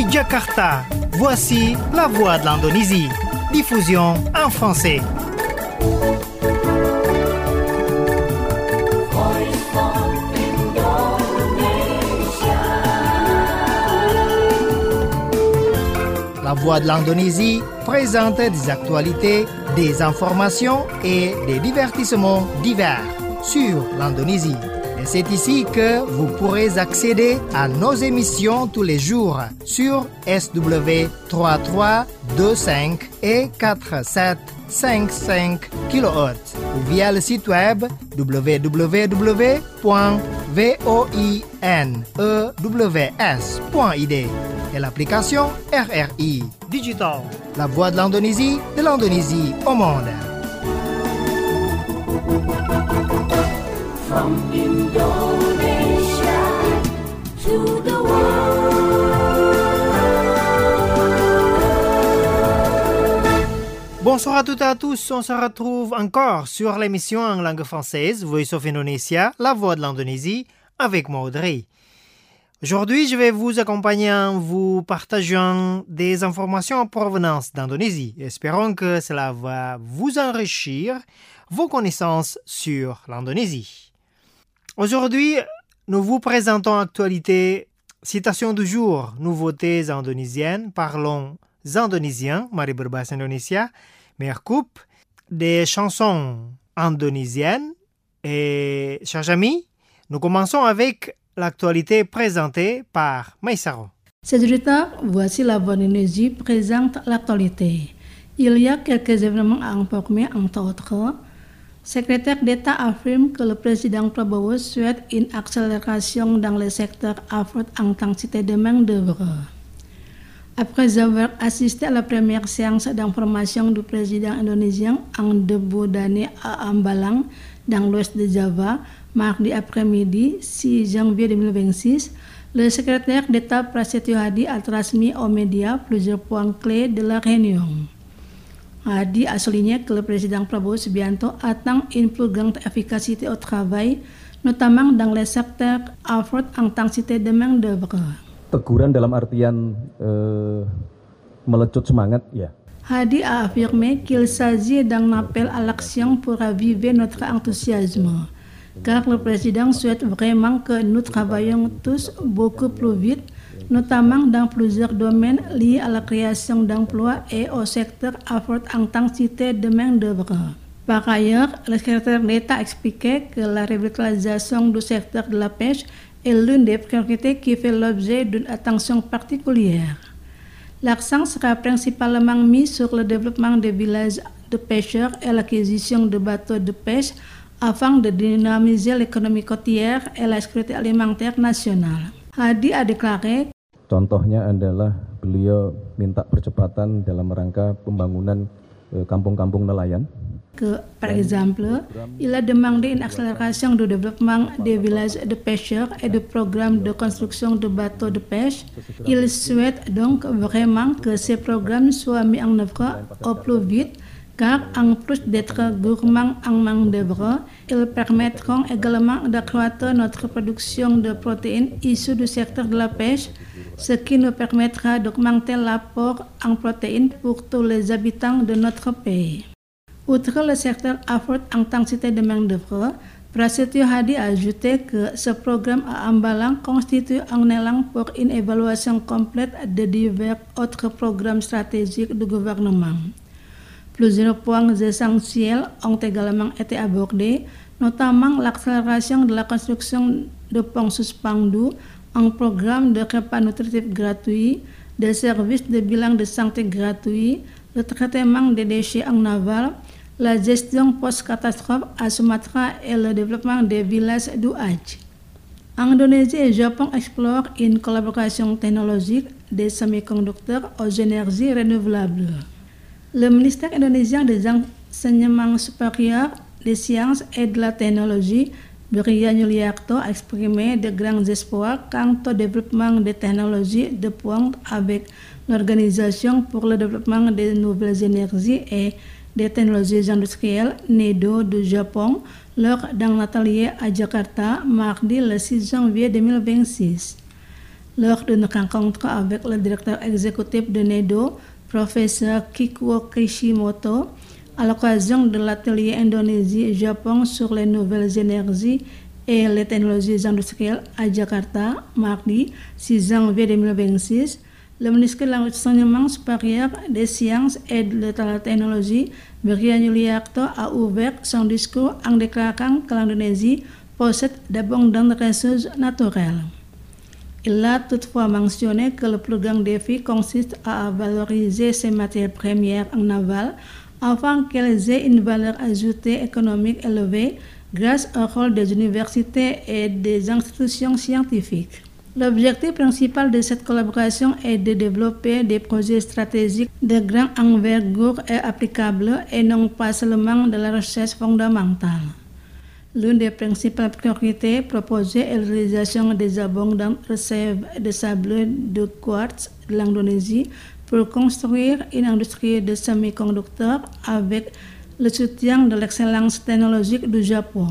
Depuis Jakarta, voici la voix de l'Indonésie. Diffusion en français. La voix de l'Indonésie présente des actualités, des informations et des divertissements divers sur l'Indonésie. Et c'est ici que vous pourrez accéder à nos émissions tous les jours sur SW 3325 et 4755 kHz ou via le site web www.voinews.id et l'application RRI Digital, la voix de l'Indonésie au monde. From Indonesia to the world. Bonsoir à toutes et à tous, on se retrouve encore sur l'émission en langue française Voice of Indonesia, la voix de l'Indonésie, avec moi Audrey. Aujourd'hui, je vais vous accompagner en vous partageant des informations en provenance d'Indonésie. Espérons que cela va vous enrichir vos connaissances sur l'Indonésie. Aujourd'hui, nous vous présentons actualité, citation du jour, nouveautés indonésiennes, parlons indonésien, mari berbahasa Indonesia, meilleure coupe, des chansons indonésiennes. Et, chers amis, nous commençons avec l'actualité présentée par Maïsaro. Sejuta, voici la voix d'Indonésie présente l'actualité. Il y a quelques événements à informer, entre autres. Secrétaire d'État affirme que le président Prabowo souhaite une accélération dans le secteur haute-intensité de main-d'œuvre. Après avoir assisté à la première séance d'information du président indonésien en début d'année à Ambalang, dans l'ouest de Java, mardi après-midi 6 janvier 2026, le secrétaire d'État Prasetyo Hadi a transmis aux médias plusieurs points clés de la réunion. Hadi a souligné que le président Prabowo Subianto attend une plus grande efficacité au travail, notamment dans les secteurs à forte intensité de main-d'œuvre. Teguran dalam artian melecut semangat, ya. Hadi a affirmé qu'il s'agit d'un appel à l'action pour raviver notre enthousiasme, car le président souhaite vraiment que nous travaillions tous beaucoup plus vite, notamment dans plusieurs domaines liés à la création d'emplois et au secteur à forte intensité de main-d'œuvre. Par ailleurs, le secrétaire d'État a expliqué que la revitalisation du secteur de la pêche est l'une des priorités qui fait l'objet d'une attention particulière. L'accent sera principalement mis sur le développement des villages de pêcheurs et l'acquisition de bateaux de pêche afin de dynamiser l'économie côtière et la sécurité alimentaire nationale. Hadi a déclaré, contohnya adalah beliau minta percepatan dalam rangka pembangunan kampung-kampung nelayan. Que, par exemple, il a demandé une accélération du développement des villages de pêcheurs et de programmes de construction de bateaux de pêche. Il souhaite donc vraiment que ces programmes soient mis en œuvre au plus vite, car en plus d'être gourmands en main-d'œuvre, ils permettront également d'accroître notre production de protéines issues du secteur de la pêche, ce qui nous permettra d'augmenter l'apport en protéines pour tous les habitants de notre pays. Outre le secteur à forte intensité de main-d'œuvre, Prasetyo Hadi a ajouté que ce programme à Ambalang constitue un élan pour une évaluation complète de divers autres programmes stratégiques du gouvernement. Plusieurs points essentiels ont également été abordés, notamment l'accélération de la construction de ponts suspendus, un programme de repas nutritifs gratuits, des services de bilan de santé gratuits, le traitement des déchets en aval, la gestion post-catastrophe à Sumatra et le développement des villages du Hajj. Indonésie et Japon explorent une collaboration technologique des semi-conducteurs aux énergies renouvelables. Le ministère indonésien des enseignements supérieurs, des sciences et de la technologie, Brian Yuliarto, a exprimé de grands espoirs quant au développement des technologies de pointe avec l'Organisation pour le développement des nouvelles énergies et des technologies industrielles NEDO du Japon lors d'un atelier à Jakarta mardi le 6 janvier 2026. Lors d'une rencontre avec le directeur exécutif de NEDO, professeur Kikuo Kishimoto, à l'occasion de l'atelier Indonésie-Japon sur les nouvelles énergies et les technologies industrielles à Jakarta, mardi 6 janvier 2026, le ministre de l'Enseignement supérieur, des sciences et de la technologie, Brian Yuliarto, a ouvert son discours en déclarant que l'Indonésie possède d'abondantes ressources naturelles. Il a toutefois mentionné que le plus grand défi consiste à valoriser ces matières premières en aval afin qu'elles aient une valeur ajoutée économique élevée grâce au rôle des universités et des institutions scientifiques. L'objectif principal de cette collaboration est de développer des projets stratégiques de grande envergure et applicables et non pas seulement de la recherche fondamentale. L'une des principales priorités proposées est la réalisation des abondantes réserves de sable de quartz de l'Indonésie pour construire une industrie de semi-conducteurs avec le soutien de l'excellence technologique du Japon.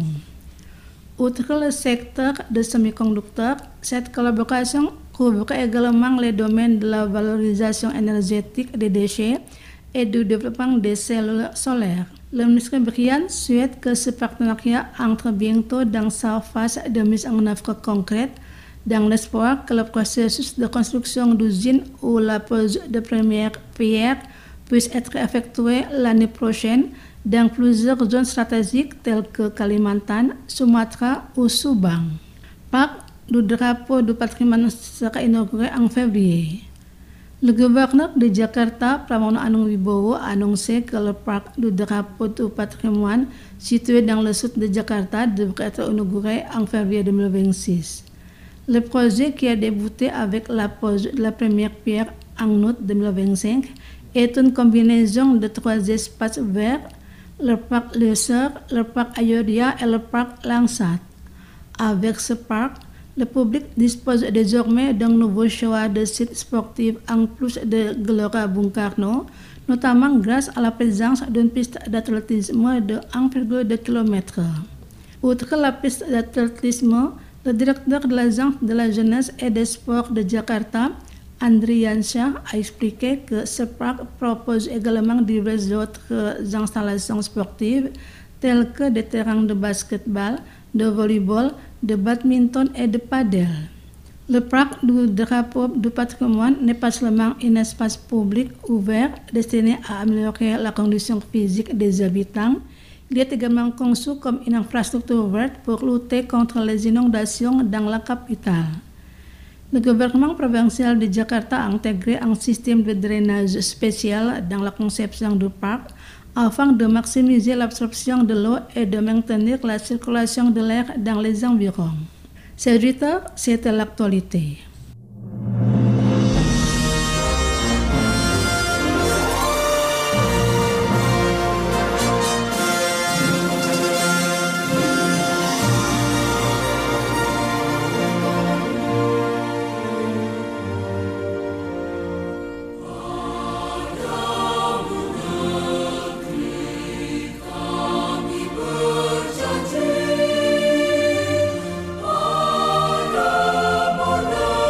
Outre le secteur des semi-conducteurs, cette collaboration couvre également les domaines de la valorisation énergétique des déchets et du développement des cellules solaires. Le ministre Brian souhaite que ce partenariat entre bientôt dans sa phase de mise en œuvre concrète, dans l'espoir que le processus de construction d'usines ou la pose de première pierre puisse être effectué l'année prochaine dans plusieurs zones stratégiques telles que Kalimantan, Sumatra ou Subang. Parc du drapeau du patrimoine sera inauguré en février. Le gouverneur de Jakarta, Pramono Anung Wibowo, a annoncé que le parc du drapeau du patrimoine situé dans le sud de Jakarta devrait être inauguré en février 2026. Le projet, qui a débuté avec la pose de la première pierre en août 2025, est une combinaison de 3 espaces verts, le parc Leisure, le parc Ayodhya et le parc Langsat. Avec ce parc, le public dispose désormais d'un nouveau choix de sites sportifs en plus de Gelora Bung Karno, notamment grâce à la présence d'une piste d'athlétisme de 1,2 km. Outre la piste d'athlétisme, le directeur de l'agence de la jeunesse et des sports de Jakarta, Andriansyah, a expliqué que ce parc propose également diverses autres installations sportives telles que des terrains de basketball, de volleyball, de badminton et de padel. Le parc du drapeau du patrimoine n'est pas seulement un espace public ouvert destiné à améliorer la condition physique des habitants, il est également conçu comme une infrastructure verte pour lutter contre les inondations dans la capitale. Le gouvernement provincial de Jakarta a intégré un système de drainage spécial dans la conception du parc afin de maximiser l'absorption de l'eau et de maintenir la circulation de l'air dans les environs. C'est Rita, c'était l'actualité. Berjanji pada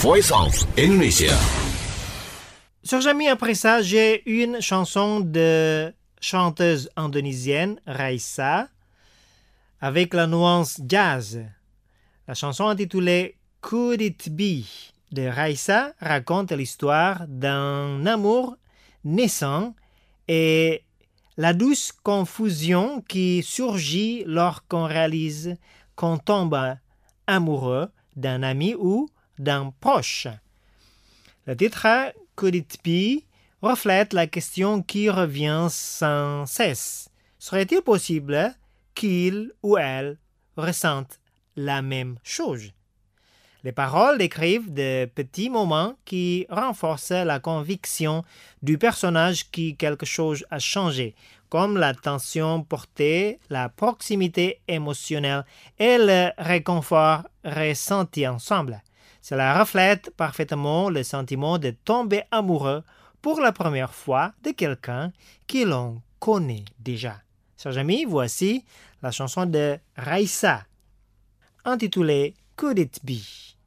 Voice of Indonesia. Chers amis, après ça, j'ai une chanson de chanteuse indonésienne, Raisa, avec la nuance jazz. La chanson intitulée Could It Be de Raisa raconte l'histoire d'un amour naissant et la douce confusion qui surgit lorsqu'on réalise qu'on tombe amoureux d'un ami ou d'un proche. Le titre Could It Be reflète la question qui revient sans cesse. Serait-il possible qu'il ou elle ressente la même chose? Les paroles décrivent de petits moments qui renforcent la conviction du personnage que quelque chose a changé, comme la tension portée, la proximité émotionnelle et le réconfort ressenti ensemble. Cela reflète parfaitement le sentiment de tomber amoureux pour la première fois de quelqu'un que l'on connaît déjà. Chers amis, voici la chanson de Raisa, intitulée Could It Be?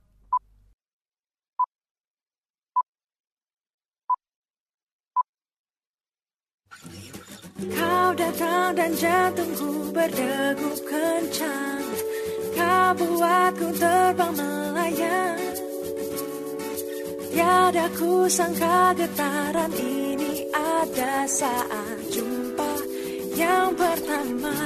Kau datang dan jantungku berdegup kencang. Kau buatku terbang melayang. Tiada ku sangka getaran ini ada saat jumpa yang pertama.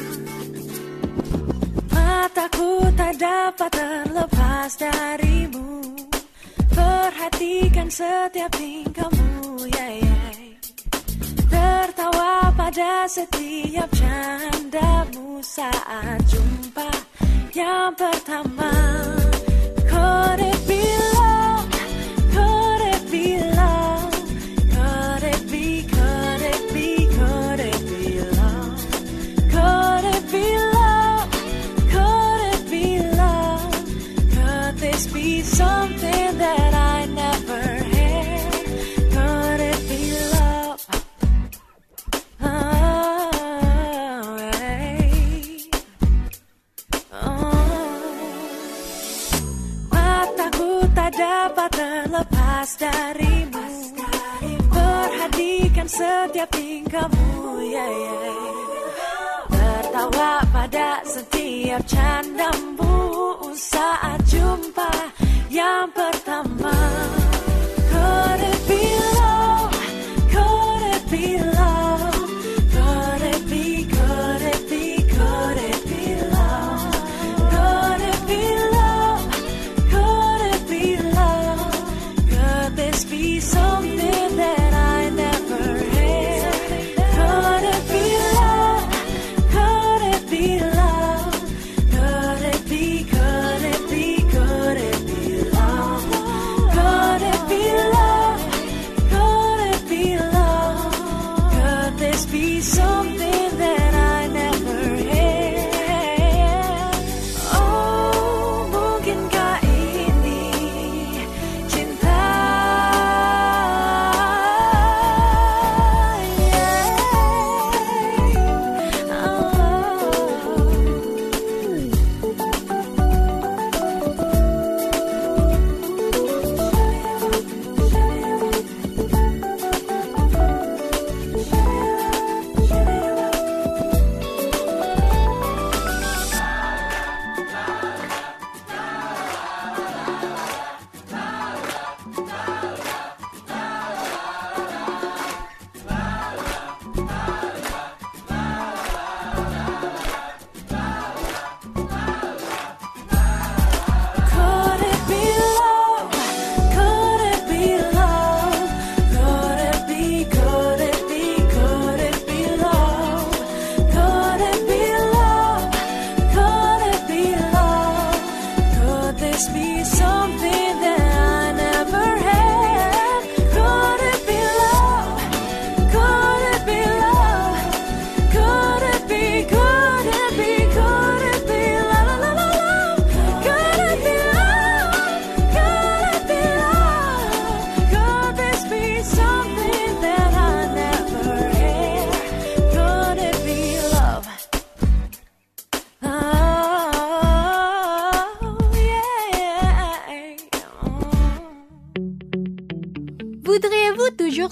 Mataku tak dapat terlepas darimu. Perhatikan setiap tingkahmu, tertawa pada setiap candamu saat jumpa yang pertama. Could it be love? Could it be love? Could it be, could it be, could it be love? Could it be love? Could it be love? Could this be something that I never had? Could it be love? Mataku tak dapat terlepas darimu. Perhatikan setiap tingkahmu, tertawa pada setiap candamu saat jumpa yang pertama. Could it be love? Could it be love? Could it be, could it be, could it be love? Could it be love? Could it be love? Could this be something that I never had? Could it be love? Could it be love? Could it be, could it be, could it be love? Could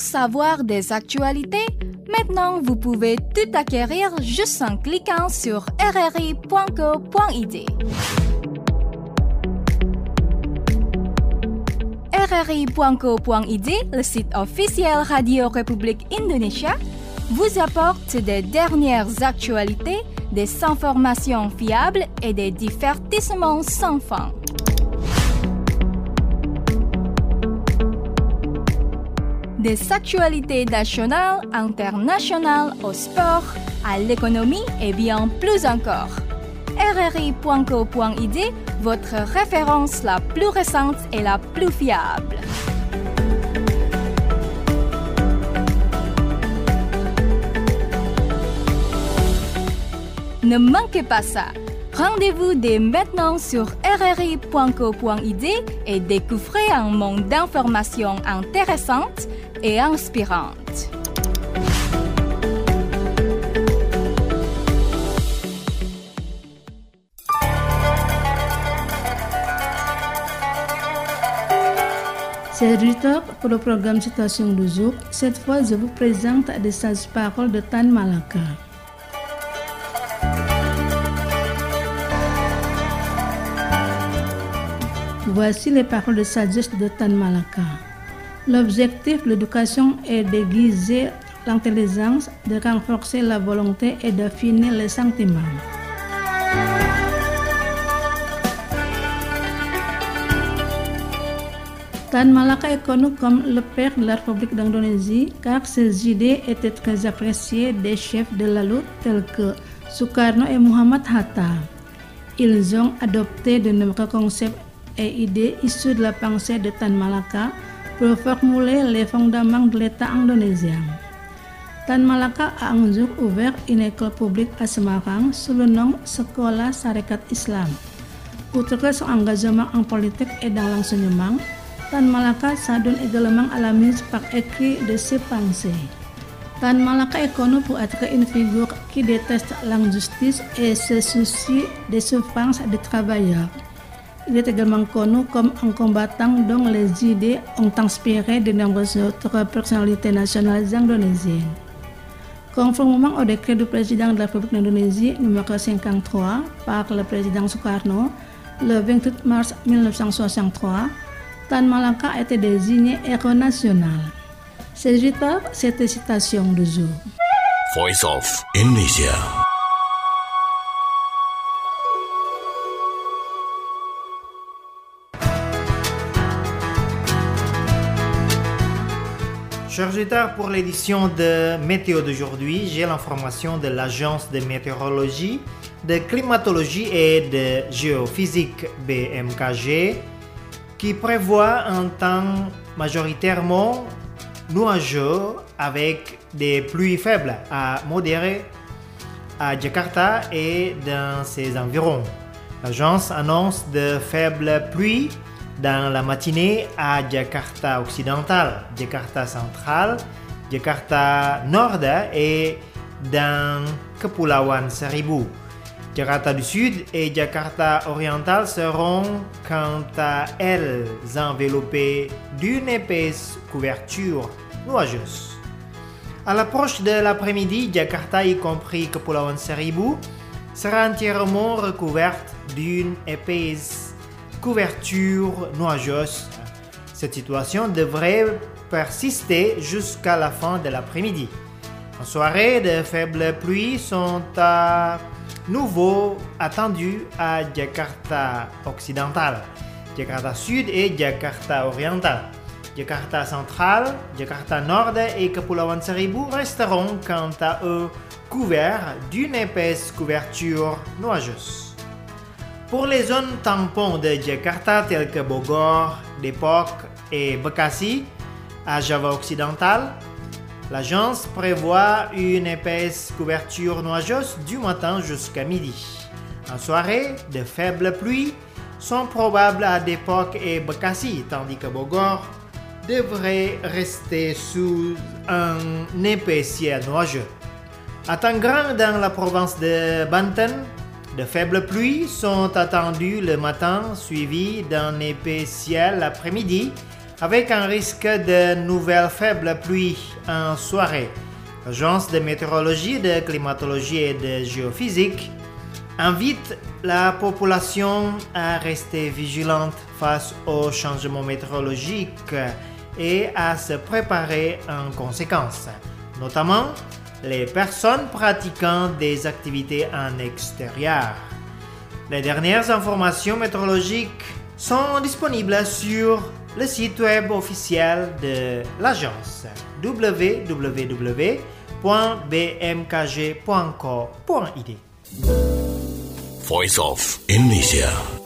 savoir des actualités, maintenant vous pouvez tout acquérir juste en cliquant sur rri.co.id. rri.co.id, le site officiel Radio République Indonésia, vous apporte des dernières actualités, des informations fiables et des divertissements sans fin. Des actualités nationales, internationales, au sport, à l'économie et bien plus encore. rri.co.id, votre référence la plus récente et la plus fiable. Ne manquez pas ça. Rendez-vous dès maintenant sur rri.co.id et découvrez un monde d'informations intéressantes et inspirantes. C'est Rita pour le programme Citation du jour. Cette fois, je vous présente des sages paroles de Tan Malaka. Voici les paroles de sagesse de Tan Malaka. L'objectif de l'éducation est d'aiguiser l'intelligence, de renforcer la volonté et d'affiner les sentiments. Tan Malaka est connu comme le père de la République d'Indonésie car ses idées étaient très appréciées des chefs de la lutte tels que Sukarno et Muhammad Hatta. Ils ont adopté de nombreux concepts et idées issus de la pensée de Tan Malaka pour formuler les fondements de l'État indonésien. Tan Malaka a un jour ouvert une école publique à Semarang sous le nom Sekolah Sarekat Islam. Outre son engagement en politique et dans l'enseignement, Tan Malaka s'adonne également à la mise par écrit de ses pensées. Tan Malaka est connu pour être une figure qui déteste l'injustice et se soucie des souffrances des travailleurs. Il est également connu comme un combattant dont les idées ont inspiré de nombreuses autres personnalités nationales indonésiennes. Conformément au décret du président de la République d'Indonésie numéro 53 par le président Sukarno, le 28 mars 1963, Tan Malaka a été désigné héros national. C'est Rita, cette citation du jour. Voice of Indonesia. Chers auditeurs, pour l'édition de Météo d'aujourd'hui, j'ai l'information de l'Agence de météorologie, de climatologie et de géophysique BMKG qui prévoit un temps majoritairement nuageux avec des pluies faibles à modérées à Jakarta et dans ses environs. L'agence annonce de faibles pluies dans la matinée à Jakarta occidental, Jakarta central, Jakarta nord et dans Kepulauan Seribu. Jakarta du Sud et Jakarta oriental seront quant à elles enveloppées d'une épaisse couverture nuageuse. À l'approche de l'après-midi, Jakarta, y compris Kepulauan Seribu, sera entièrement recouverte d'une épaisse couverture nuageuse. Cette situation devrait persister jusqu'à la fin de l'après-midi. En soirée, de faibles pluies sont à nouveau attendues à Jakarta occidental, Jakarta sud et Jakarta oriental. Jakarta central, Jakarta nord et Kepulauan Seribu resteront quant à eux couverts d'une épaisse couverture nuageuse. Pour les zones tampons de Jakarta telles que Bogor, Depok et Bekasi, à Java occidental, l'agence prévoit une épaisse couverture nuageuse du matin jusqu'à midi. En soirée, de faibles pluies sont probables à Depok et Bekasi, tandis que Bogor devrait rester sous un épais ciel nuageux. À Tangerang, dans la province de Banten, de faibles pluies sont attendues le matin, suivies d'un épais ciel l'après-midi, avec un risque de nouvelles faibles pluies en soirée. L'Agence de météorologie, de climatologie et de géophysique invite la population à rester vigilante face aux changements météorologiques et à se préparer en conséquence, notamment les personnes pratiquant des activités en extérieur. Les dernières informations météorologiques sont disponibles sur le site web officiel de l'agence www.bmkg.co.id. Voice of Indonesia.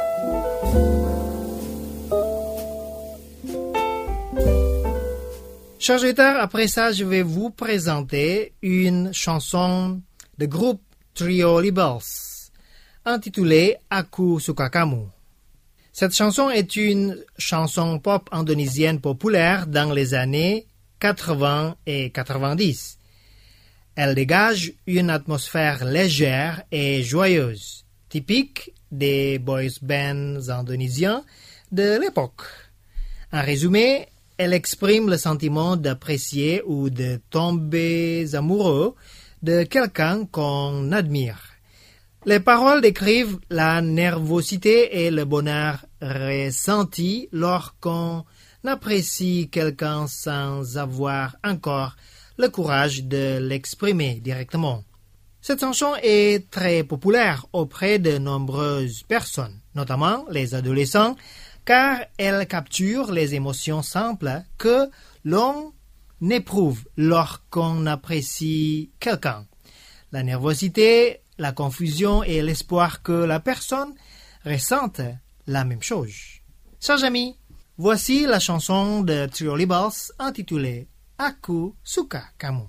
Chers auditeurs, après ça, je vais vous présenter une chanson de groupe Trio Libels intitulée Aku Suka Kamu. Cette chanson est une chanson pop indonésienne populaire dans les années 80 et 90. Elle dégage une atmosphère légère et joyeuse, typique des boys bands indonésiens de l'époque. En résumé, elle exprime le sentiment d'apprécier ou de tomber amoureux de quelqu'un qu'on admire. Les paroles décrivent la nervosité et le bonheur ressenti lorsqu'on apprécie quelqu'un sans avoir encore le courage de l'exprimer directement. Cette chanson est très populaire auprès de nombreuses personnes, notamment les adolescents, car elle capture les émotions simples que l'on éprouve lorsqu'on apprécie quelqu'un. La nervosité, la confusion et l'espoir que la personne ressente la même chose. Chers amis, voici la chanson de Trio Libels intitulée Aku Suka Kamu.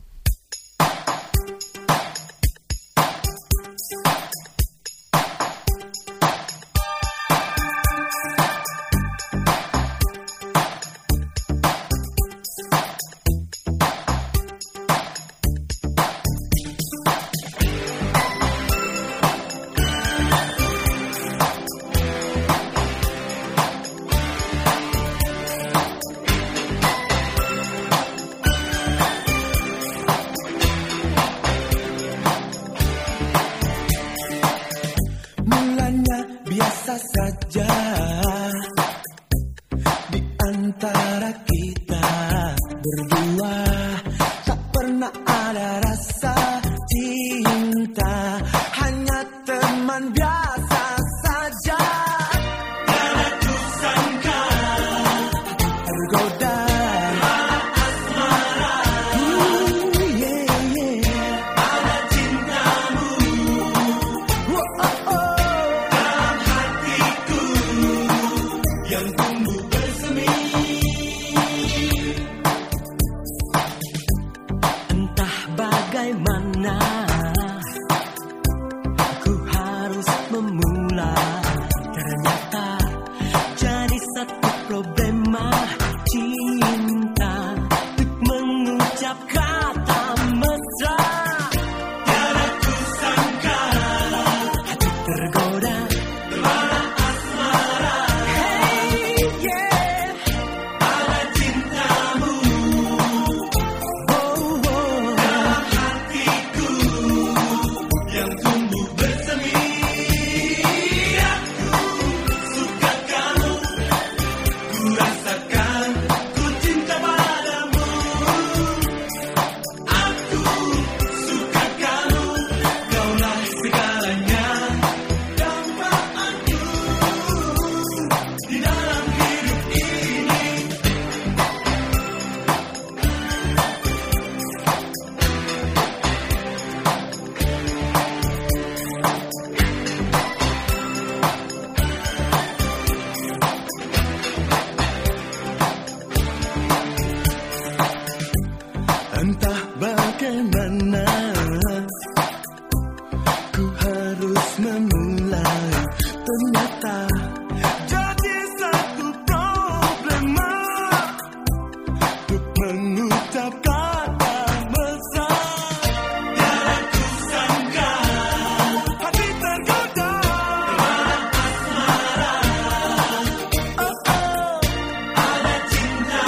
cinta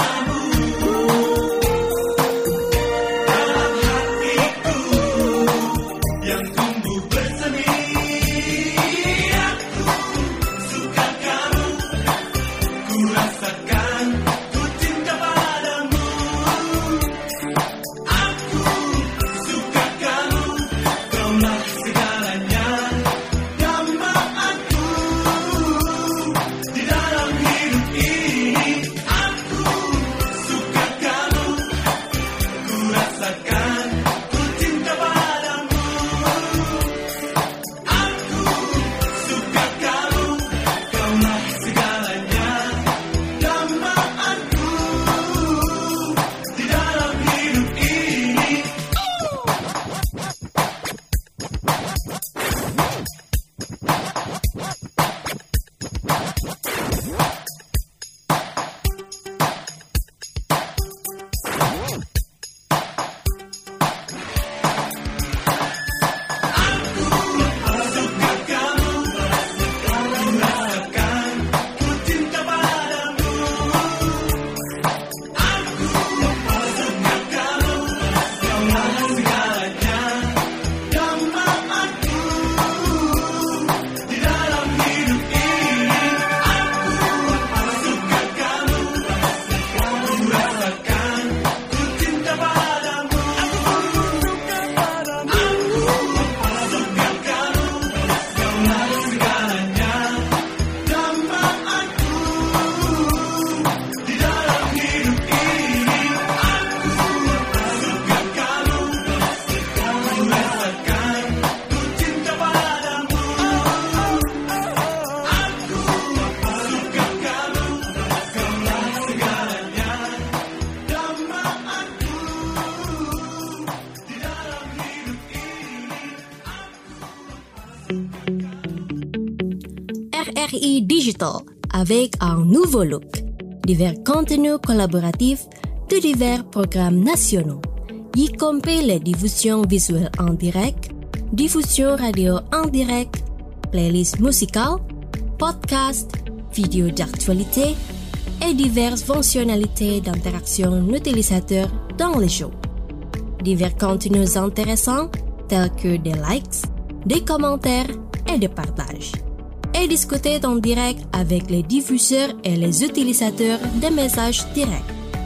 RRI Digital avec un nouveau look, divers contenus collaboratifs de divers programmes nationaux, y compris les diffusions visuelles en direct, diffusion radio en direct, playlists musicales, podcasts, vidéos d'actualité et diverses fonctionnalités d'interaction utilisateur dans les shows. Divers contenus intéressants tels que des likes, des commentaires et des partages. Et discuter en direct avec les diffuseurs et les utilisateurs des messages directs.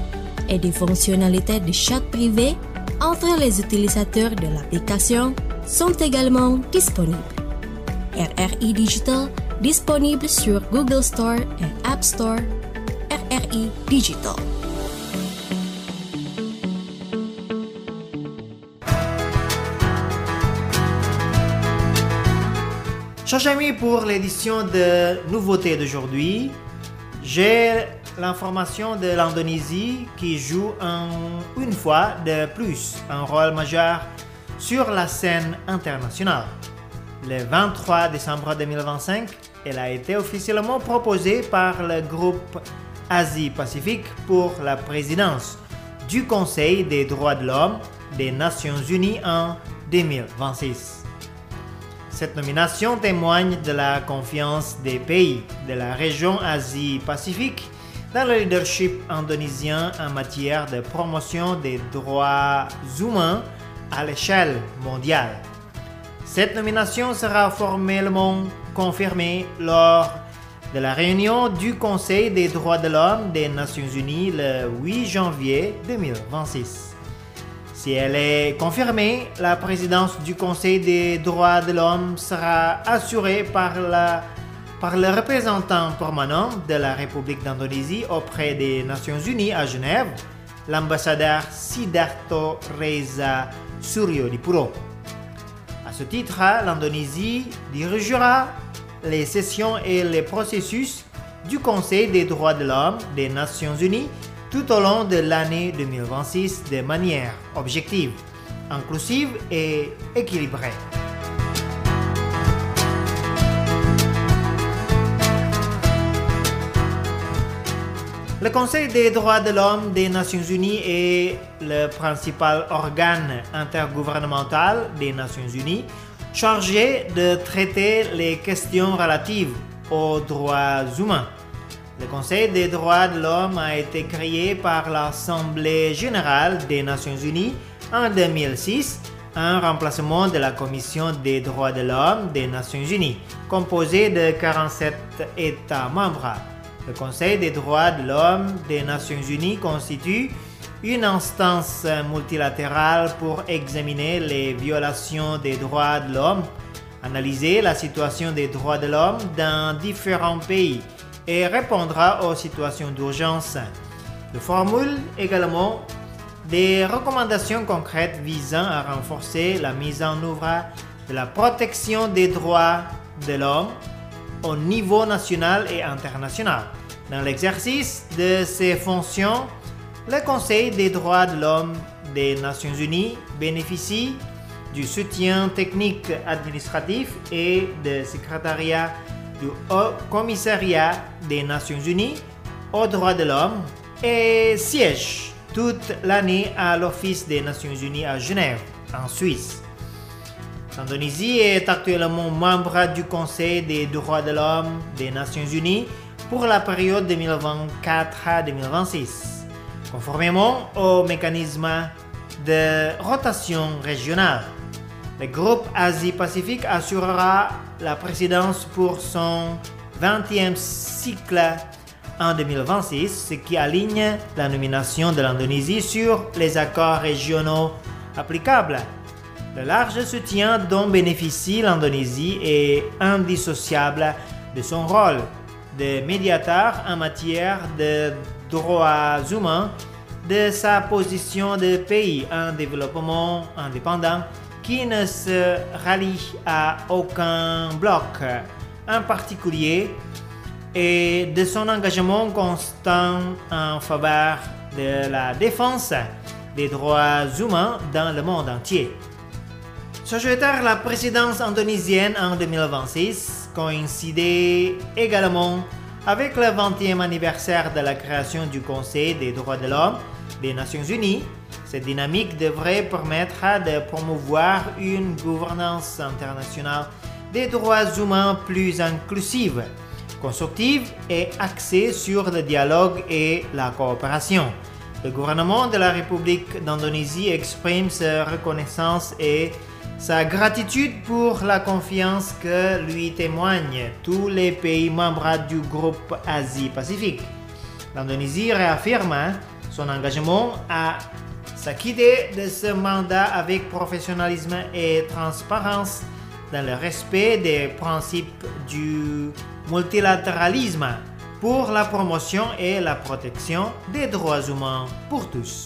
Et des fonctionnalités de chat privé entre les utilisateurs de l'application sont également disponibles. RRI Digital disponible sur Google Store et App Store. RRI Digital. Chers amis, pour l'édition de nouveautés d'aujourd'hui, j'ai l'information de l'Indonésie qui joue une fois de plus un rôle majeur sur la scène internationale. Le 23 décembre 2025, elle a été officiellement proposée par le groupe Asie-Pacifique pour la présidence du Conseil des droits de l'homme des Nations Unies en 2026. Cette nomination témoigne de la confiance des pays de la région Asie-Pacifique dans le leadership indonésien en matière de promotion des droits humains à l'échelle mondiale. Cette nomination sera formellement confirmée lors de la réunion du Conseil des droits de l'homme des Nations Unies le 8 janvier 2026. Si elle est confirmée, la présidence du Conseil des droits de l'homme sera assurée par le représentant permanent de la République d'Indonésie auprès des Nations Unies à Genève, l'ambassadeur Sidarto Reza Suryodipuro. À ce titre, l'Indonésie dirigera les sessions et les processus du Conseil des droits de l'homme des Nations Unies tout au long de l'année 2026 de manière objective, inclusive et équilibrée. Le Conseil des droits de l'homme des Nations Unies est le principal organe intergouvernemental des Nations Unies chargé de traiter les questions relatives aux droits humains. Le Conseil des droits de l'homme a été créé par l'Assemblée générale des Nations Unies en 2006 en remplacement de la Commission des droits de l'homme des Nations Unies, composée de 47 États membres. Le Conseil des droits de l'homme des Nations Unies constitue une instance multilatérale pour examiner les violations des droits de l'homme, analyser la situation des droits de l'homme dans différents pays et répondra aux situations d'urgence. Il formule également des recommandations concrètes visant à renforcer la mise en œuvre de la protection des droits de l'homme au niveau national et international. Dans l'exercice de ses fonctions, le Conseil des droits de l'homme des Nations Unies bénéficie du soutien technique administratif et du secrétariat du Haut Commissariat des Nations Unies aux droits de l'homme et siège toute l'année à l'Office des Nations Unies à Genève, en Suisse. L'Indonésie est actuellement membre du Conseil des droits de l'homme des Nations Unies pour la période 2024 à 2026, conformément au mécanisme de rotation régionale. Le groupe Asie-Pacifique assurera la présidence pour son 20e cycle en 2026, ce qui aligne la nomination de l'Indonésie sur les accords régionaux applicables. Le large soutien dont bénéficie l'Indonésie est indissociable de son rôle de médiateur en matière de droits humains, de sa position de pays en développement indépendant qui ne se rallie à aucun bloc en particulier et de son engagement constant en faveur de la défense des droits humains dans le monde entier. S'ajouter la présidence indonésienne en 2026 coïncidait également avec le 20e anniversaire de la création du Conseil des droits de l'homme des Nations Unies. Cette dynamique devrait permettre de promouvoir une gouvernance internationale des droits humains plus inclusive, constructive et axée sur le dialogue et la coopération. Le gouvernement de la République d'Indonésie exprime sa reconnaissance et sa gratitude pour la confiance que lui témoignent tous les pays membres du groupe Asie-Pacifique. L'Indonésie réaffirme son engagement à s'acquitter de ce mandat avec professionnalisme et transparence dans le respect des principes du multilatéralisme pour la promotion et la protection des droits humains pour tous.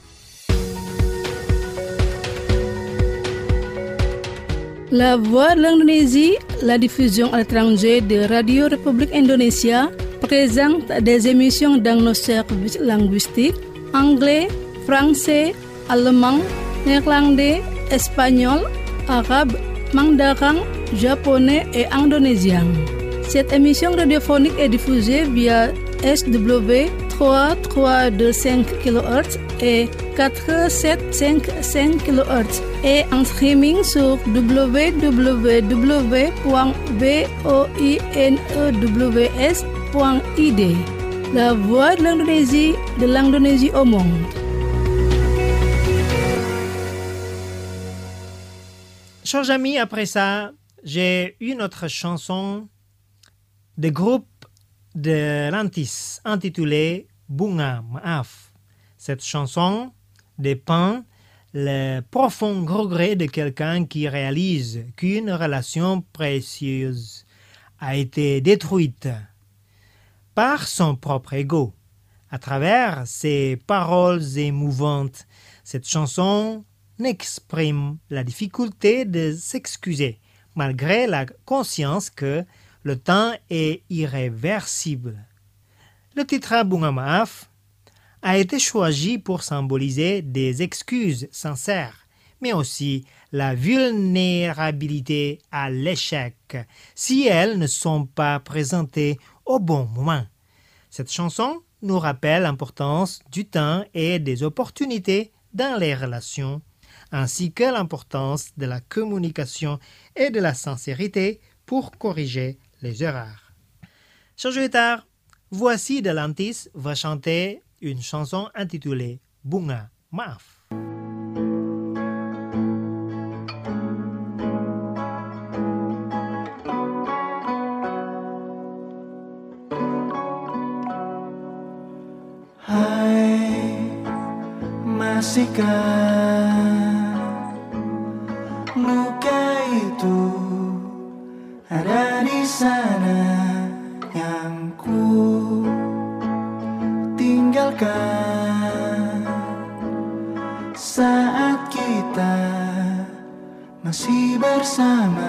La Voix de l'Indonésie, la diffusion à l'étranger de Radio République Indonésia, présente des émissions dans nos services linguistiques anglais, français, allemand, néerlandais, espagnol, arabe, mandarin, japonais et indonésien. Cette émission radiophonique est diffusée via SW 3325 kHz et 4755 kHz et en streaming sur www.voinews.id. La Voix de l'Indonésie au monde. Chers amis, après ça, j'ai une autre chanson de groupe de Lantis intitulée Bunga Maaf. Cette chanson dépeint le profond regret de quelqu'un qui réalise qu'une relation précieuse a été détruite par son propre ego. À travers ses paroles émouvantes, cette chanson n'exprime la difficulté de s'excuser, malgré la conscience que le temps est irréversible. Le titre Bunga Maaf a été choisi pour symboliser des excuses sincères, mais aussi la vulnérabilité à l'échec si elles ne sont pas présentées au bon moment. Cette chanson nous rappelle l'importance du temps et des opportunités dans les relations, ainsi que l'importance de la communication et de la sincérité pour corriger les erreurs. Chers auditeurs, voici de Lantis va chanter une chanson intitulée Bunga Maaf. Hai, masihkah luka itu ada di sana yang ku tinggalkan saat kita masih bersama.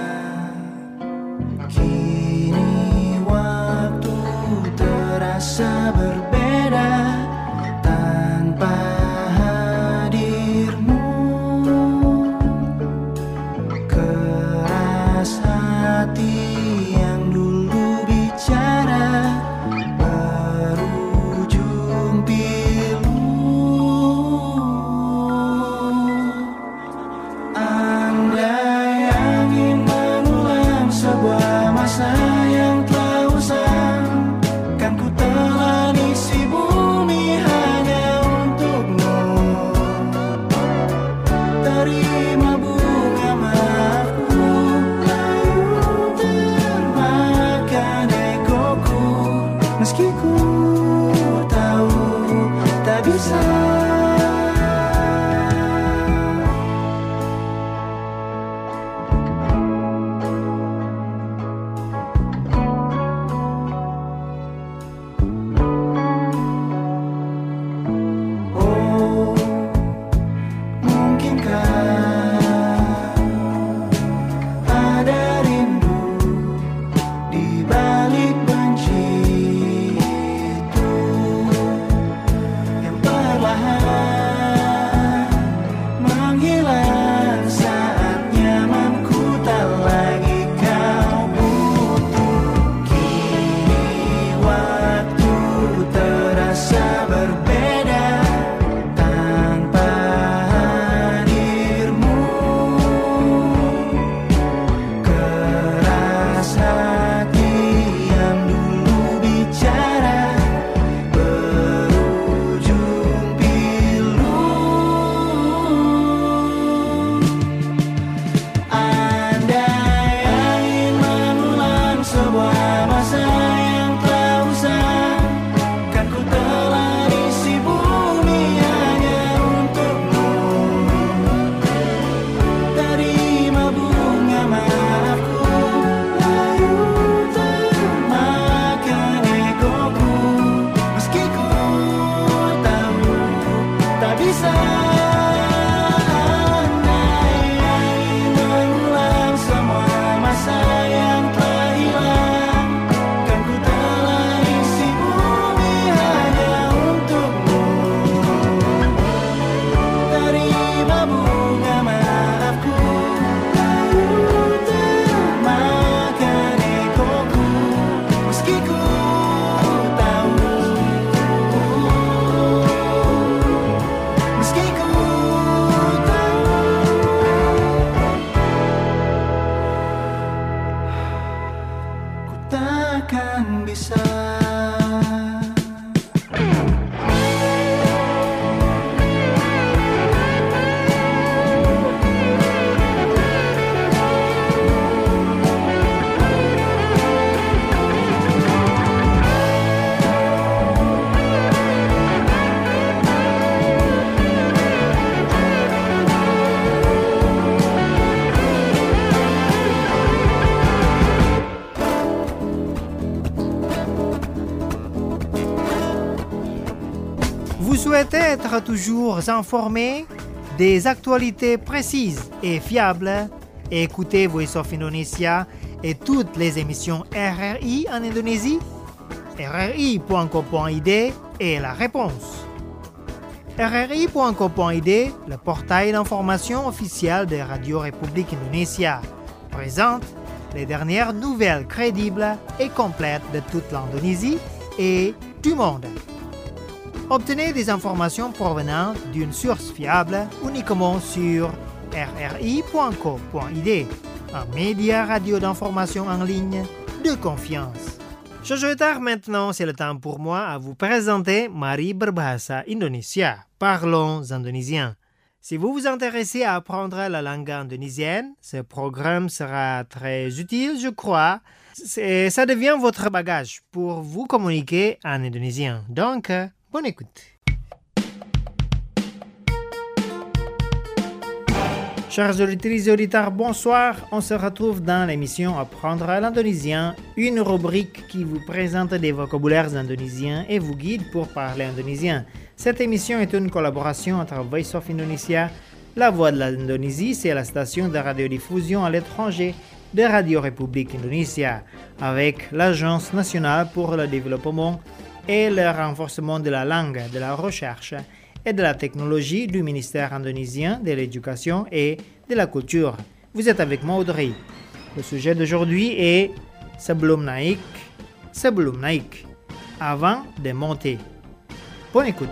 Kini waktu terasa berbeda tanpa hadirmu. Keras hati yang dulu bicara berujung pilu. Andai angin mengulang sebuah masa yang telah usang, kan ku telah isi bumi hanya untukmu. Terima bunga maafku, layu termakan egoku, meski ku tahu tak bisa. Oh, mungkinkah ada rindu di balik benci itu yang perlahan menghilang saat nyamanku tak lagi kau butuh. Kini waktu terasa berbeda tanpa hadirmu. Keras hati yang dulu bicara berujung pilu. Andai angin mengulang sebuah masa yang telah usang, kan ku telah isi bumi hanya untukmu. Terima bunga maafku, layu termakan egoku, meski ku tahu tak bisa. Andai angin mengulang semua masa yang telah hilang, kan ku telah isi bumi hanya untukmu. Terima bunga maafku, layu termakan egoku, meski ku tahu, meski ku tahu, ku takkan bisa. Vous souhaitez être toujours informé des actualités précises et fiables? Écoutez Voice of Indonesia et toutes les émissions RRI en Indonésie. RRI.co.id est la réponse. RRI.co.id, le portail d'information officiel de Radio République Indonésia, présente les dernières nouvelles crédibles et complètes de toute l'Indonésie et du monde. Obtenez des informations provenant d'une source fiable uniquement sur rri.co.id, un média radio d'information en ligne de confiance. Jojo Etar, maintenant c'est le temps pour moi à vous présenter Mari Berbahasa Indonesia. Parlons indonésien. Si vous vous intéressez à apprendre la langue indonésienne, ce programme sera très utile, je crois. Ça devient votre bagage pour vous communiquer en indonésien. Donc, bonne écoute. Chers auditrices et auditeurs, bonsoir. On se retrouve dans l'émission Apprendre l'indonésien, une rubrique qui vous présente des vocabulaires indonésiens et vous guide pour parler indonésien. Cette émission est une collaboration entre Voice of Indonesia La Voix de l'Indonésie, c'est la station de radiodiffusion à l'étranger de Radio République Indonésia, avec l'Agence nationale pour le développement et le renforcement de la langue, de la recherche et de la technologie du ministère indonésien de l'Éducation et de la Culture. Vous êtes avec moi, Audrey. Le sujet d'aujourd'hui est sebelum naik, avant de monter. Bonne écoute.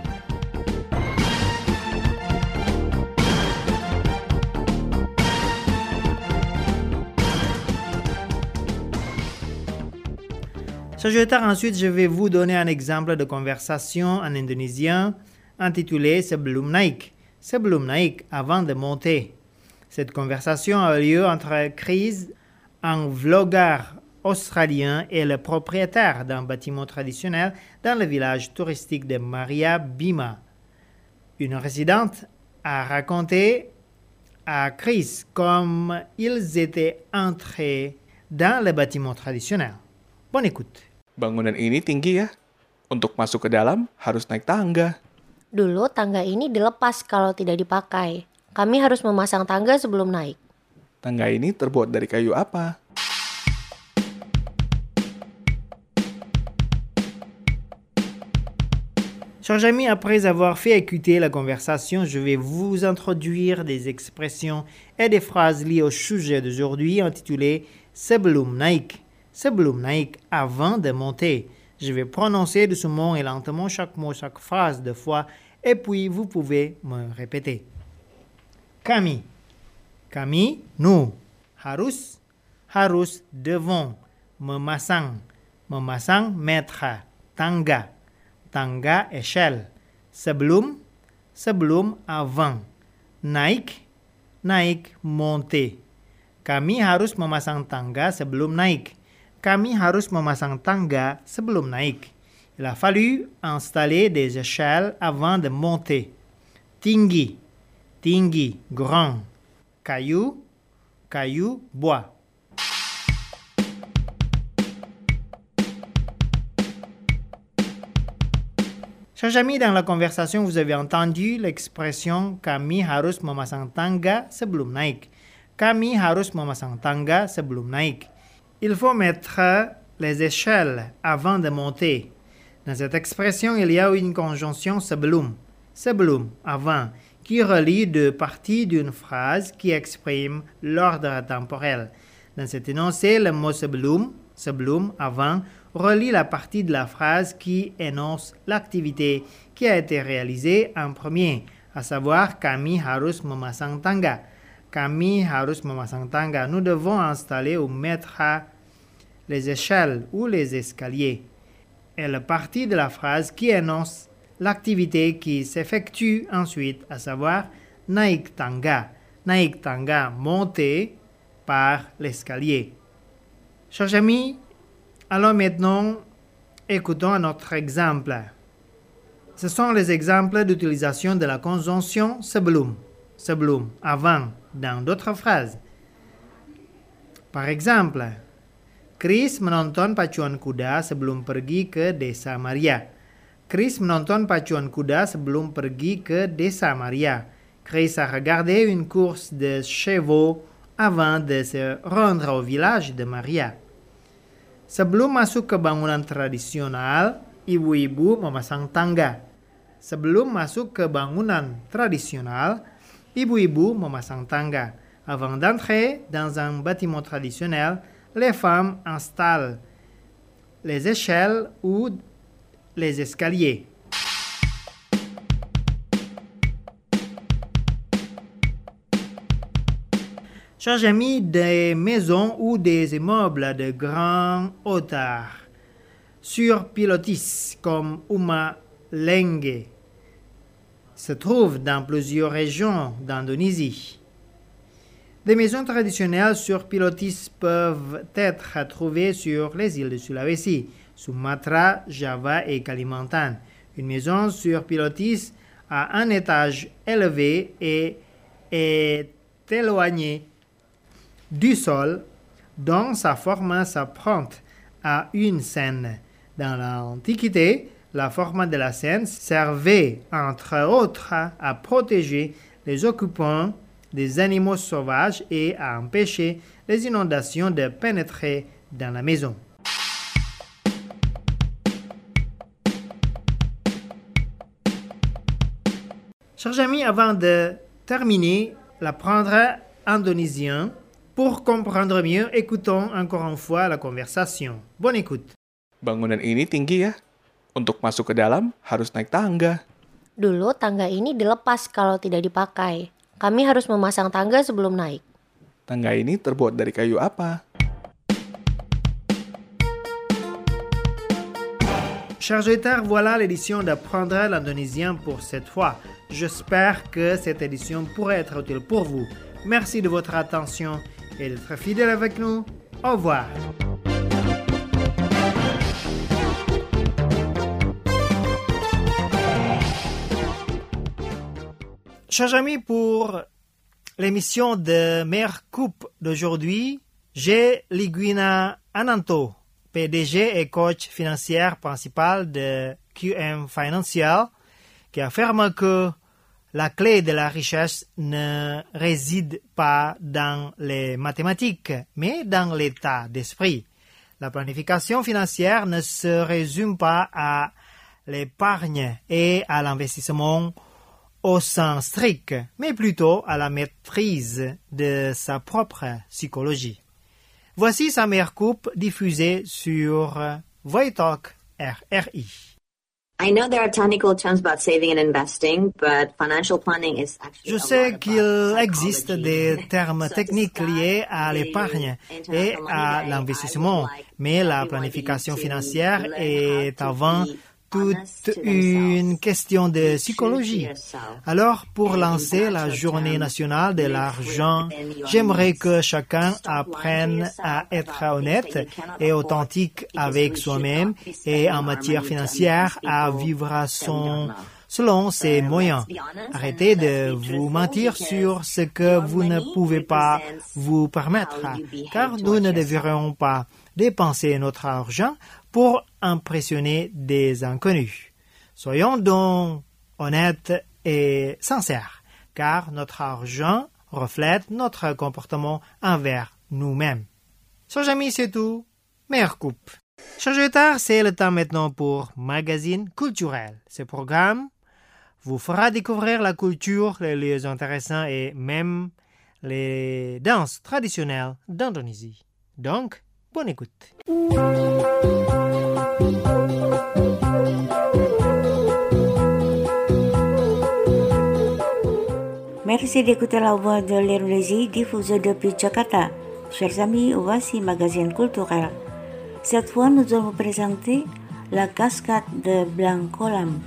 Chers ensuite, je vais vous donner un exemple de conversation en indonésien intitulé sebelum naik, avant de monter. Cette conversation a lieu entre Chris, un vlogueur australien, et le propriétaire d'un bâtiment traditionnel dans le village touristique de Maria Bima. Une résidente a raconté à Chris comment ils étaient entrés dans le bâtiment traditionnel. Bonne écoute. Bangunan ini tinggi ya. Untuk masuk ke dalam harus naik tangga. Dulu tangga ini dilepas kalau tidak dipakai. Kami harus memasang tangga sebelum naik. Tangga ini terbuat dari kayu apa? Chers amis, après avoir fait écouter la conversation, je vais vous introduire des expressions et des phrases liées au sujet d'aujourd'hui intitulé sebelum naik, avant de monter. Je vais prononcer doucement et lentement chaque mot, chaque phrase deux fois, et puis vous pouvez me répéter. Kami, nous. Harus, devant. Memasang, mettre. Tangga, échelle. Sebelum, avant. Naik, monter. Kami harus memasang tangga sebelum naik. Il a fallu installer des échelles avant de monter. Tinggi, grand. Kayu, bois. Chers amis, dans la conversation, vous avez entendu l'expression kami harus memasang tangga sebelum naik. Il faut mettre les échelles avant de monter. Dans cette expression, il y a une conjonction sebelum, avant, qui relie deux parties d'une phrase qui exprime l'ordre temporel. Dans cet énoncé, le mot sebelum, avant, relie la partie de la phrase qui énonce l'activité qui a été réalisée en premier, à savoir kami harus memasang tangga. Nous devons installer ou mettre les échelles ou les escaliers. Et la partie de la phrase qui énonce l'activité qui s'effectue ensuite, à savoir naik tangga, monter par l'escalier. Chers amis, alors maintenant, écoutons un autre exemple. Ce sont les exemples d'utilisation de la conjonction sebelum, avant, dans d'autres phrases. Par exemple, Chris menonton pacuan kuda sebelum pergi ke Desa Maria. Chris a regardé une course de chevaux avant de se rendre au village de Maria. Sebelum masuk ke bangunan tradisional, ibu-ibu memasang tangga. Avant d'entrer dans un bâtiment traditionnel, les femmes installent les échelles ou les escaliers. Chers amis, des maisons ou des immeubles de grande hauteur sur pilotis comme Uma Lenge se trouvent dans plusieurs régions d'Indonésie. Des maisons traditionnelles sur pilotis peuvent être trouvées sur les îles de Sulawesi, Sumatra, Java et Kalimantan. Une maison sur pilotis a un étage élevé et est éloignée du sol, dont sa forme s'apparente à une scène. Dans l'Antiquité, la forme de la scène servait entre autres à protéger les occupants des animaux sauvages et à empêcher les inondations de pénétrer dans la maison. Chers amis, avant de terminer l'apprendre indonésien, pour comprendre mieux, écoutons encore une fois la conversation. Bonne écoute. Bangunan ini tinggi ya. Untuk masuk ke dalam harus naik tangga. Dulu tangga ini dilepas kalau tidak dipakai. Kami harus memasang tangga sebelum naik. Tangga ini terbuat dari kayu apa? Chers auditeurs, voilà l'édition d'apprendre l'indonésien pour cette fois. J'espère que cette édition pourrait être utile pour vous. Merci de votre attention et d'être fidèle avec nous. Au revoir. Chers amis, pour l'émission de Meilleure Coupe d'aujourd'hui, j'ai Liguina Ananto, PDG et coach financier principal de QM Financial, qui affirme que la clé de la richesse ne réside pas dans les mathématiques, mais dans l'état d'esprit. La planification financière ne se résume pas à l'épargne et à l'investissement au sens strict, mais plutôt à la maîtrise de sa propre psychologie. Voici sa meilleure coupe diffusée sur Voitalk RRI. I know there are technical terms about saving and investing, but financial planning is actually Je sais qu'il existe des termes techniques liés à l'épargne et à l'investissement, mais la planification financière est avant toute une question de psychologie. Alors, pour lancer la journée nationale de l'argent, j'aimerais que chacun apprenne à être honnête et authentique avec soi-même et en matière financière à vivre selon ses moyens. Arrêtez de vous mentir sur ce que vous ne pouvez pas vous permettre, car nous ne devrions pas dépenser notre argent pour impressionner des inconnus. Soyons donc honnêtes et sincères, car notre argent reflète notre comportement envers nous-mêmes. Chers amis, c'est tout. Meilleure coupe. Chers auditeurs, c'est le temps maintenant pour Magazine culturel. Ce programme vous fera découvrir la culture, les lieux intéressants et même les danses traditionnelles d'Indonésie. Donc, bonne écoute. Merci d'écouter la voix de l'Indonésie diffusée depuis Jakarta. Chers amis, voici Magazine culturel. Cette fois, nous allons vous présenter la cascade de Blankolam.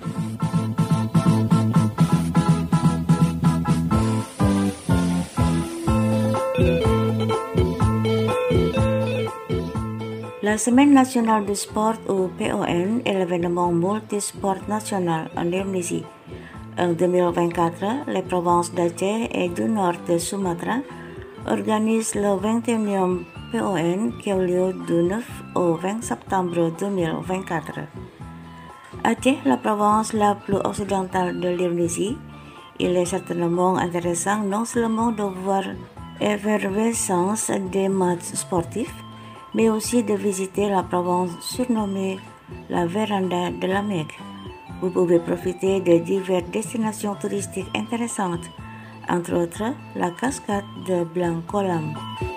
La Semaine nationale du sport ou PON est l'événement multisport national en Indonésie. En 2024, les provinces d'Aceh et du nord de Sumatra organisent le 21e PON qui a lieu du 9 au 20 septembre 2024. Aceh, la province la plus occidentale de l'Indonésie, il est certainement intéressant non seulement de voir l'effervescence des matchs sportifs, mais aussi de visiter la province surnommée la Véranda de la Mecque. Vous pouvez profiter de diverses destinations touristiques intéressantes, entre autres la cascade de Blankolam.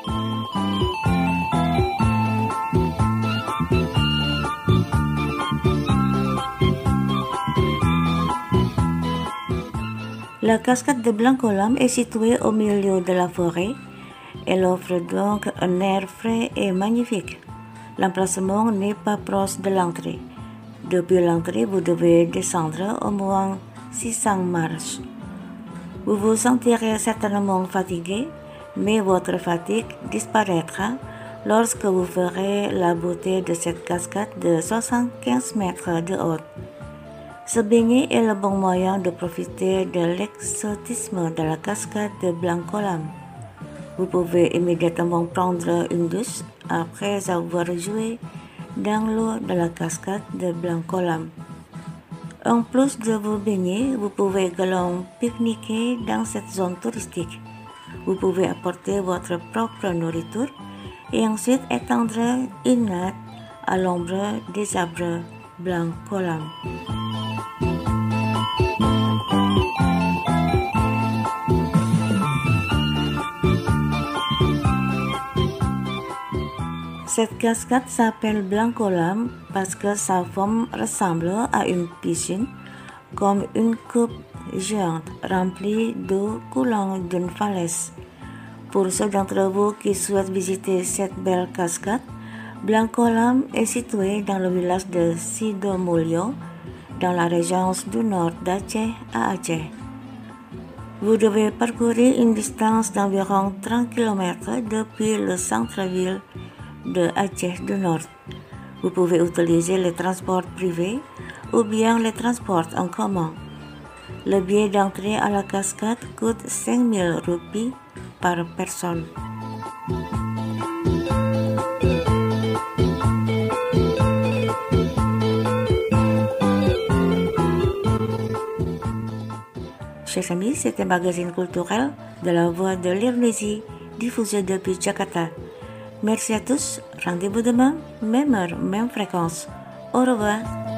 La cascade de Blankolam est située au milieu de la forêt. Elle offre donc un air frais et magnifique. L'emplacement n'est pas proche de l'entrée. Depuis l'entrée, vous devez descendre au moins 600 marches. Vous vous sentirez certainement fatigué, mais votre fatigue disparaîtra lorsque vous ferez la beauté de cette cascade de 75 mètres de haut. Se baigner est le bon moyen de profiter de l'exotisme de la cascade de Blankolam. Vous pouvez immédiatement prendre une douche après avoir joué dans l'eau de la cascade de Blankolam. En plus de vous baigner, vous pouvez également pique-niquer dans cette zone touristique. Vous pouvez apporter votre propre nourriture et ensuite étendre une natte à l'ombre des arbres blancs collants. Cette cascade s'appelle Blanc-Collam parce que sa forme ressemble à une piscine, comme une coupe géante remplie d'eau coulant d'une falaise. Pour ceux d'entre vous qui souhaitent visiter cette belle cascade, Blanc-Collam est situé dans le village de Sidomulyo, dans la région du nord d'Aceh à Aceh. Vous devez parcourir une distance d'environ 30 km depuis le centre-ville de Aceh du Nord. Vous pouvez utiliser les transports privés ou bien les transports en commun. Le billet d'entrée à la cascade coûte 5.000 roupies par personne. Chers amis, c'était un magazine culturel de la Voix de l'Indonésie diffusé depuis Jakarta. Merci à tous, rendez-vous demain, même heure, même fréquence. Au revoir.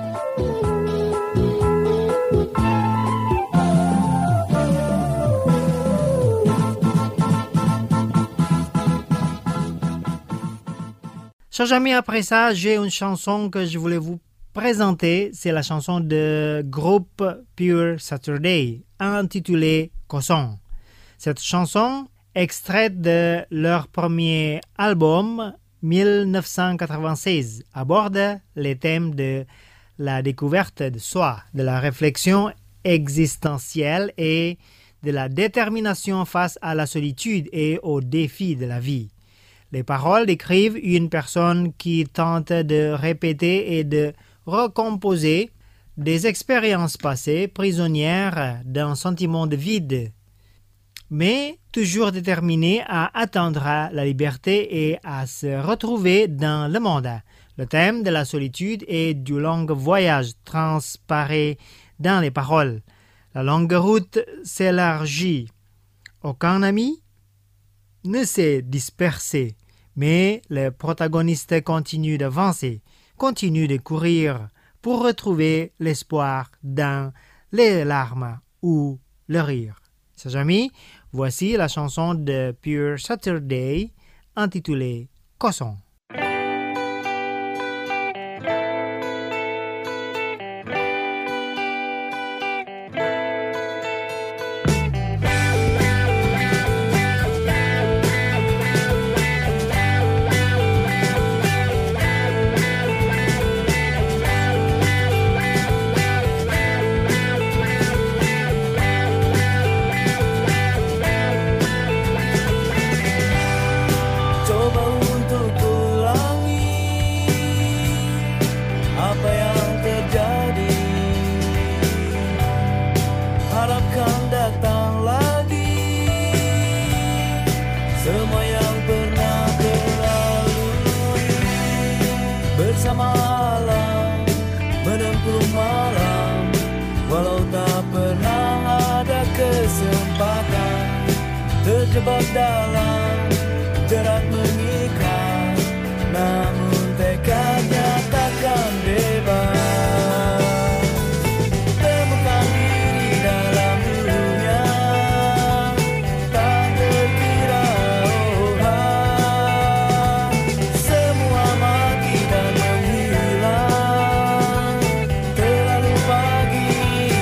Chers amis, après ça, j'ai une chanson que je voulais vous présenter. C'est la chanson de groupe Pure Saturday, intitulée Kosong. Cette chanson, extraite de leur premier album 1996, aborde les thèmes de la découverte de soi, de la réflexion existentielle et de la détermination face à la solitude et aux défis de la vie. Les paroles décrivent une personne qui tente de répéter et de recomposer des expériences passées prisonnières d'un sentiment de vide, mais toujours déterminé à atteindre la liberté et à se retrouver dans le monde. Le thème de la solitude et du long voyage transparaît dans les paroles. La longue route s'élargit. Aucun ami ne s'est dispersé, mais le protagoniste continue d'avancer, continue de courir pour retrouver l'espoir dans les larmes ou le rire. Chers amis, voici la chanson de Pure Saturday intitulée Kosong. Terjebak dalam jerat mengikat, namun tekadnya takkan bebas. Temukan diri dalam dunia, tak terkira semua mati dan menghilang terlalu pagi.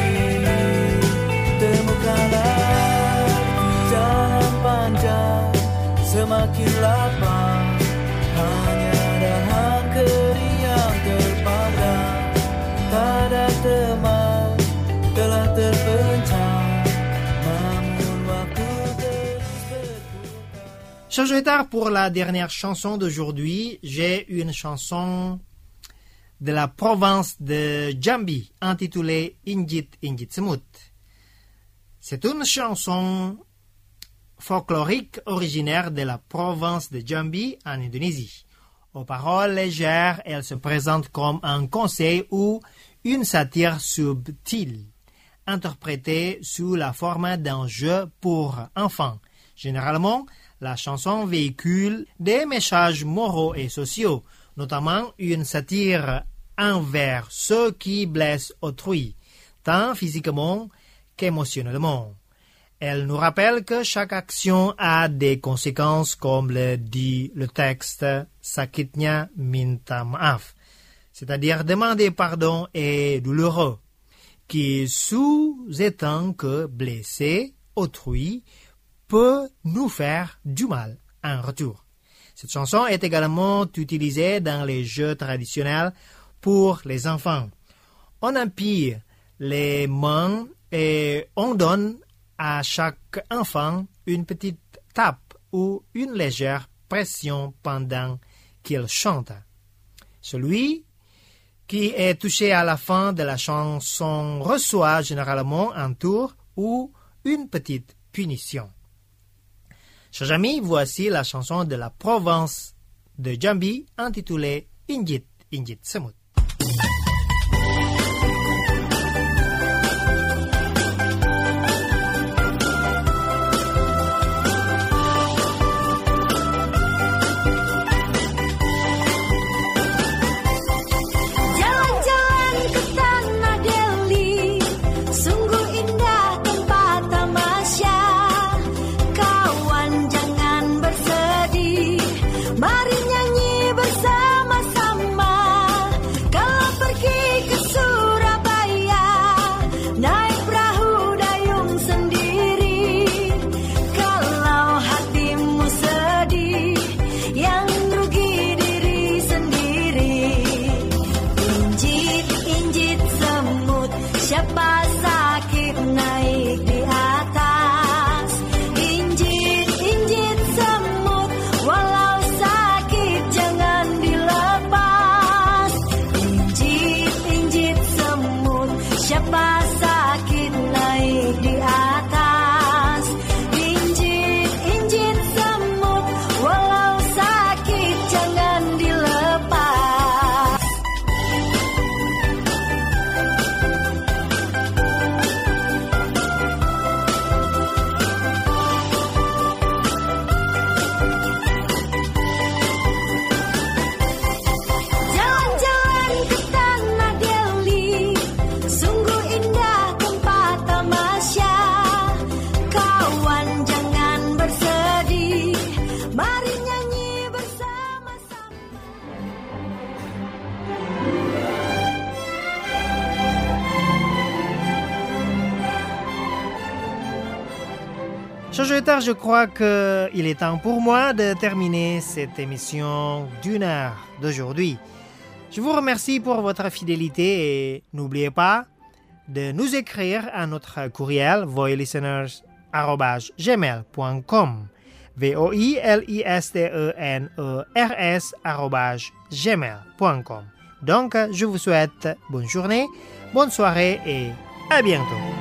Temukanlah jalan panjang semakin lapang, hanya dahan kering yang terpandang. Tak ada teman telah terpencang, namun waktu terus berputar. Chers auditeurs, pour la dernière chanson d'aujourd'hui, j'ai une chanson de la province de Jambi intitulée Injit Injit Semut. C'est une chanson folklorique originaire de la province de Jambi en Indonésie. Aux paroles légères, elle se présente comme un conseil ou une satire subtile, interprétée sous la forme d'un jeu pour enfants. Généralement, la chanson véhicule des messages moraux et sociaux, notamment une satire envers ceux qui blessent autrui, tant physiquement qu'émotionnellement. Elle nous rappelle que chaque action a des conséquences, comme le dit le texte Sakitnya minta maaf, c'est-à-dire demander pardon est douloureux, qui sous-entend que blesser autrui peut nous faire du mal en retour. Cette chanson est également utilisée dans les jeux traditionnels pour les enfants. On empile les mains et on donne à chaque enfant une petite tape ou une légère pression pendant qu'il chante. Celui qui est touché à la fin de la chanson reçoit généralement un tour ou une petite punition. Chers amis, voici la chanson de la province de Jambi intitulée Injit Injit Semut. Mari nyanyi bersama-sama. Chers auditeurs, je crois qu'il est temps pour moi de terminer cette émission d'1 heure d'aujourd'hui. Je vous remercie pour votre fidélité et n'oubliez pas de nous écrire à notre courriel voilisteners@gmail.com voilisteners@gmail.com. Donc, je vous souhaite bonne journée, bonne soirée et à bientôt.